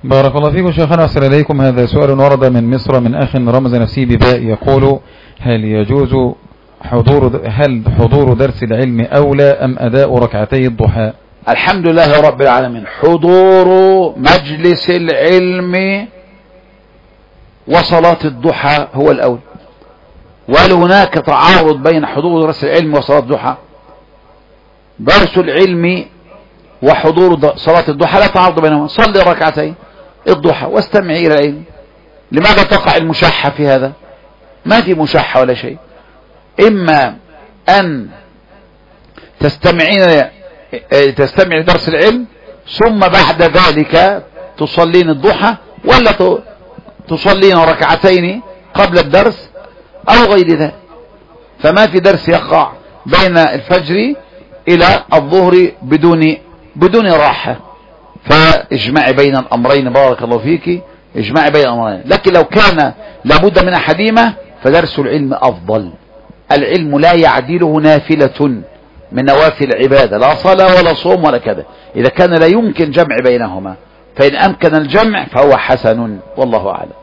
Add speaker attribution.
Speaker 1: بارك الله فيكم شيخنا، أحسن إليكم. هذا سؤال ورد من مصر من أخ رمز نفسه بباء، يقول: هل يجوز حضور درس العلم أولى أم أداء ركعتي الضحى؟
Speaker 2: الحمد لله رب العالمين، حضور مجلس العلم وصلاة الضحى هو الأول. وهل هناك تعارض بين حضور درس العلم وصلاة الضحى؟ درس العلم وحضور صلاة الضحى لا تعارض بينهما. صلي ركعتين الضحى واستمعي إلى العلم. لماذا تقع المشاحة في هذا؟ ما في مشاحة ولا شيء. إما أن تستمعي لدرس العلم ثم بعد ذلك تصلين الضحى، ولا تصلين ركعتين قبل الدرس أو غير ذلك. فما في درس يقع بين الفجر إلى الظهر بدون راحة. فاجمعي بين الأمرين، بارك الله فيك، اجمعي بين الأمرين. لكن لو كان لابد من أحدهما فدرس العلم أفضل. العلم لا يعدله نافلة من نوافل العبادة، لا صلاة ولا صوم ولا كذا، إذا كان لا يمكن جمع بينهما. فإن أمكن الجمع فهو حسن، والله أعلم.